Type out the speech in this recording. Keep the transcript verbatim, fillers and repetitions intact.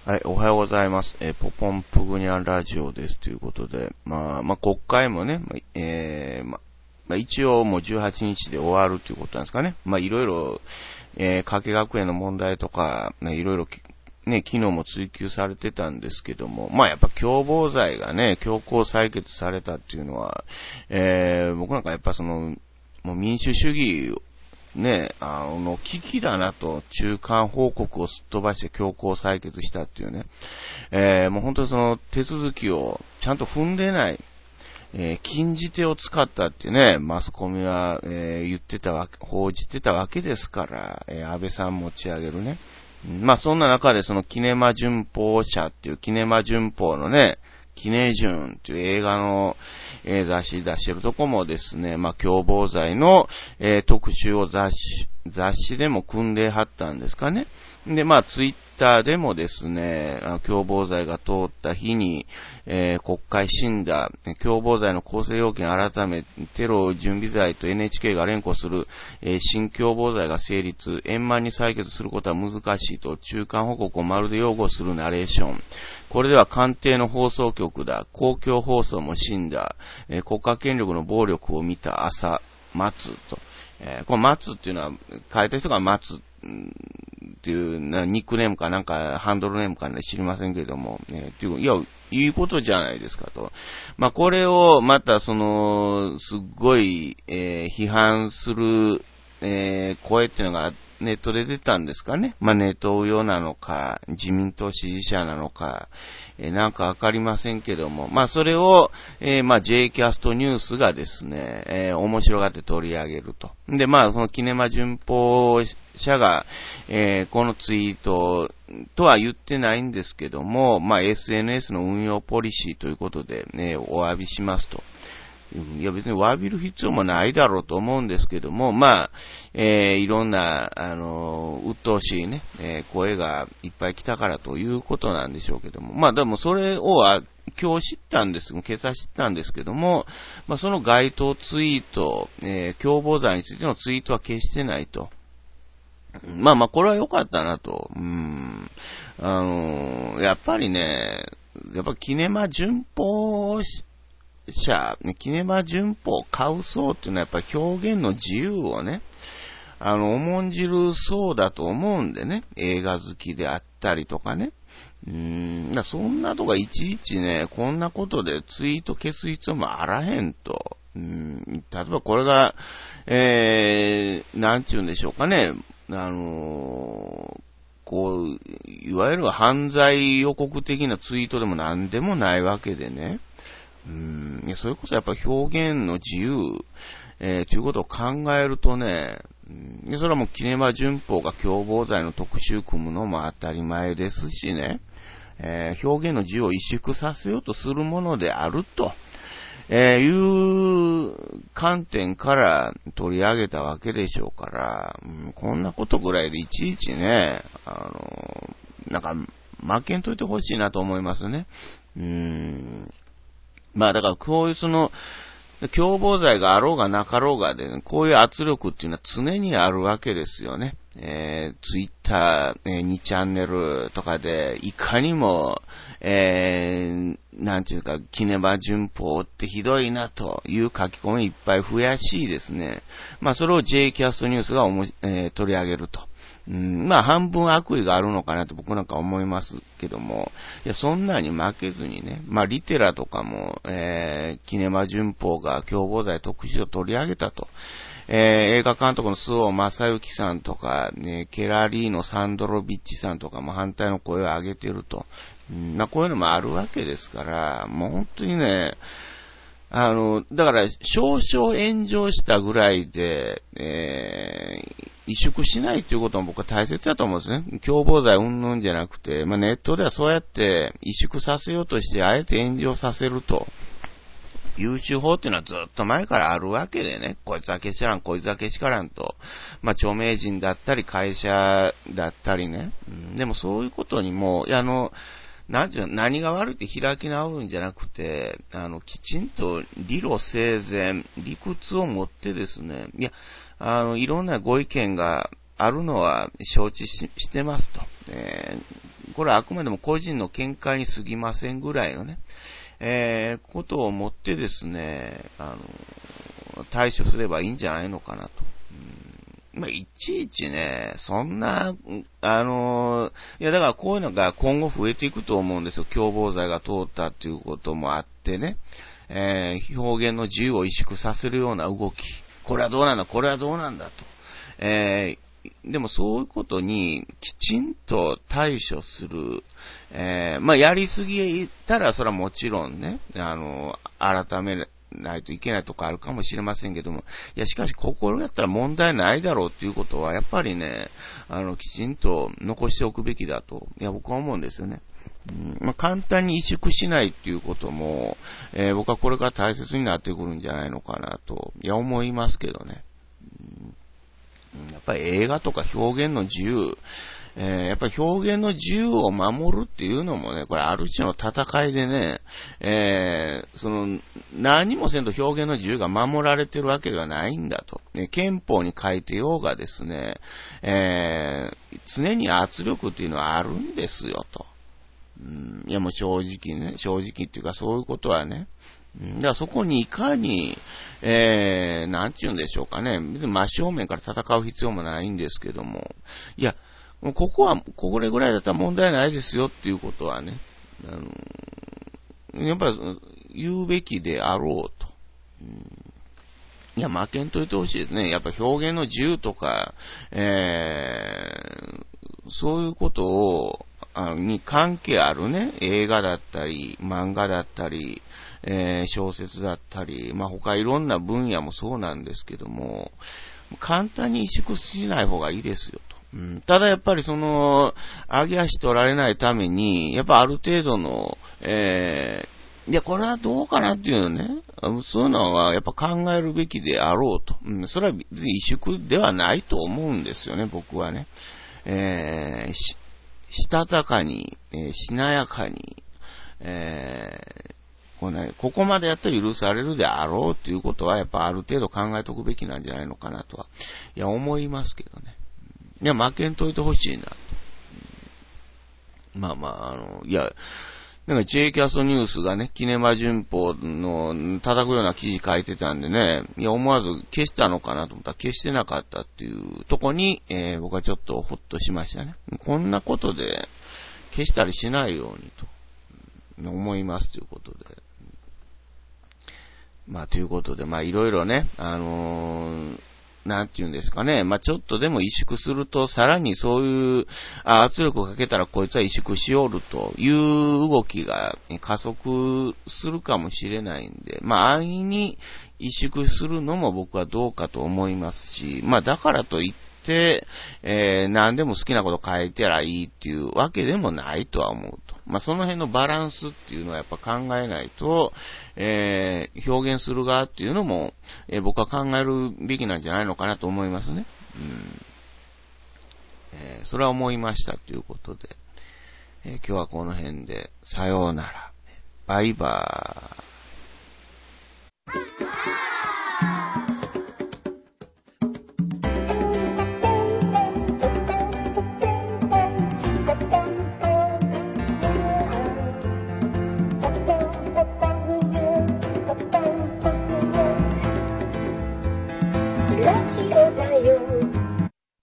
はい、おはようございます。えー、ポポンプグニャンラジオですということで、まあ、まあ、国会もね、えー、まあ、一応もうじゅうはちにちで終わるということなんですかね。まあ、いろいろ、えー、加計学園の問題とか、いろいろ、ね、昨日も追及されてたんですけども、まあ、やっぱ共謀罪がね、強行採決されたっていうのは、えー、僕なんかやっぱその、もう民主主義ね、あの、危機だなと、中間報告をすっ飛ばして強行採決したっていうね、えー、もう本当にその手続きをちゃんと踏んでない、えー、禁じ手を使ったってね、マスコミは、えー、言ってたわけ、報じてたわけですから、えー、安倍さん持ち上げるね。まあそんな中でそのキネマ旬報社っていうキネマ旬報のね、キネジュンっていう映画の、えー、雑誌出してるとこもですね、まあ、共謀罪の、えー、特集を雑誌、雑誌でも組んではったんですかね。で、まあ、ツイッターでもですね、共謀罪が通った日に、えー、国会審だ、共謀罪の構成要件改め、テロ準備罪と エヌエイチケー が連呼する、えー、新共謀罪が成立、円満に採決することは難しいと、中間報告をまるで擁護するナレーション。これでは官邸の放送局だ、公共放送も死んだ、えー、国家権力の暴力を見た朝、待つと。えー、この待つっていうのは、書いた人が待つっていうな、ニックネームかなんか、ハンドルネームかね、知りませんけども、えー、っていう、いや、いいことじゃないですかと。まあ、これを、また、その、すっごい、えー、批判する、えー、声っていうのが、ネットで出たんですかね。まあ、ネット右翼なのか、自民党支持者なのか、えー、なんかわかりませんけども、まあ、それを、えー、まあ、J キャストニュースがですね、えー、面白がって取り上げると。で、まあ、そのキネマ旬報社が、えー、このツイートとは言ってないんですけども、まあ、エスエヌエス の運用ポリシーということで、ね、お詫びしますと。いや別に詫びる必要もないだろうと思うんですけども、まあ、えー、いろんな、あのー、鬱陶しいね、えー、声がいっぱい来たからということなんでしょうけども、まあでもそれを今日知ったんです、今朝知ったんですけども、まあその該当ツイート、えー、共謀罪についてのツイートは消してないと。まあまあこれは良かったなと。うん。あのー、やっぱりね、やっぱキネマ旬報社、キネマ旬報を買う層っていうのはやっぱ表現の自由をね、あの、重んじる層だと思うんでね、映画好きであったりとかね。うーん、だそんなとかいちいちね、こんなことでツイート消す必要もあらへんと。うん、例えばこれが、えー、なんちゅうんでしょうかね、あのー、こう、いわゆる犯罪予告的なツイートでもなんでもないわけでね。うん、それこそやっぱ表現の自由、えー、ということを考えるとね、うん、それはもうキネマ旬報が共謀罪の特集組むのも当たり前ですしね、えー、表現の自由を萎縮させようとするものであると、えー、いう観点から取り上げたわけでしょうから、うん、こんなことぐらいでいちいちね、あのー、なんか負けんといてほしいなと思いますね。うんまあだからこういうその、共謀罪があろうがなかろうがで、ね、こういう圧力っていうのは常にあるわけですよね。えー、ツイッター、えー、にチャンネルとかで、いかにも、えー、なんていうか、キネマ旬報ってひどいなという書き込みいっぱい増やしですね。まあそれを J キャストニュースがおも、えー、取り上げると。うん、まあ半分悪意があるのかなと僕なんか思いますけども、いやそんなに負けずにね、まあリテラとかも、えー、キネマ旬報が共謀罪特集を取り上げたと、えー、映画監督の周防正幸さんとか、ね、ケラリーノ・サンドロビッチさんとかも反対の声を上げてると、うん、まあこういうのもあるわけですから、もう本当にね、あの、だから、少々炎上したぐらいで、えー、萎縮しないということも僕は大切だと思うんですね。共謀罪云々じゃなくて、まあ、ネットではそうやって萎縮させようとして、あえて炎上させると。優秀法っていうのはずっと前からあるわけでね、こいつはけしからん、こいつはけしからんと。まあ、著名人だったり、会社だったりね。うん、でもそういうことにも、あの、なんていうの、何が悪いって開き直るんじゃなくて、あの、きちんと理路整然、理屈を持ってですね、いや、あの、いろんなご意見があるのは承知 し, してますと、えー。これはあくまでも個人の見解に過ぎませんぐらいのね、えー、ことをもってですね、あの、対処すればいいんじゃないのかなと。うん、まあ、いちいちね、そんな、あの、いやだからこういうのが今後増えていくと思うんですよ。共謀罪が通ったっていうこともあってね、えー、表現の自由を萎縮させるような動き。これはどうなんだ、これはどうなんだと。えー、でもそういうことにきちんと対処する。えー、まあ、やりすぎたらそれはもちろんね、あの、改めないといけないとかあるかもしれませんけども、いや、しかし、ここやったら問題ないだろうっていうことは、やっぱりね、あの、きちんと残しておくべきだと、いや、僕は思うんですよね。うんまあ、簡単に萎縮しないっていうことも、えー、僕はこれから大切になってくるんじゃないのかなと、いや、思いますけどね。うん、やっぱり映画とか表現の自由、えー、やっぱり表現の自由を守るっていうのもね、これある種の戦いでね、えー、その、何もせんと表現の自由が守られてるわけではないんだと。ね、憲法に書いてようがですね、えー、常に圧力っていうのはあるんですよと。うん、いやもう正直ね、正直っていうかそういうことはね、うん、だからそこにいかに、えー、なんちゅうんでしょうかね、別に真正面から戦う必要もないんですけども、いや、ここは、これぐらいだったら問題ないですよっていうことはね、あの、やっぱり言うべきであろうと。うん、いや、負けんといてほしいですね。やっぱ表現の自由とか、えー、そういうことを、あに関係あるね、映画だったり、漫画だったり、えー、小説だったり、まあ、他いろんな分野もそうなんですけども、簡単に萎縮しない方がいいですよと。うん、ただやっぱりその、上げ足取られないために、やっぱある程度の、えー、いや、これはどうかなっていうのね、そういうのはやっぱ考えるべきであろうと。うん、それは別に萎縮ではないと思うんですよね、僕はね。えー、ししたたかに、えー、しなやかに、えー、こうね、ここまでやったら許されるであろうっていうことは、やっぱある程度考えておくべきなんじゃないのかなとは、いや、思いますけどね。いや、負けんといてほしいなと。まあまあ、あの、いや、なんか J キャストニュースがね、キネマ旬報の叩くような記事書いてたんでね、いや、思わず消したのかなと思ったら消してなかったっていうとこに、えー、僕はちょっとほっとしましたね。こんなことで消したりしないようにと思いますということで。まあ、ということで、まあ、いろいろね、あのー、なんていうんですかね。まあ、ちょっとでも萎縮すると、さらにそういうあ圧力をかけたらこいつは萎縮しおるという動きが加速するかもしれないんで、まあ、安易に萎縮するのも僕はどうかと思いますし、まあ、だからといって、えー、何でも好きなこと書いてらいいっていうわけでもないとは思うと。まあ、その辺のバランスっていうのはやっぱ考えないと、えー、表現する側っていうのも、えー、僕は考えるべきなんじゃないのかなと思いますね。うんえー、それは思いましたということで、えー、今日はこの辺で、さようなら。バイバーイ。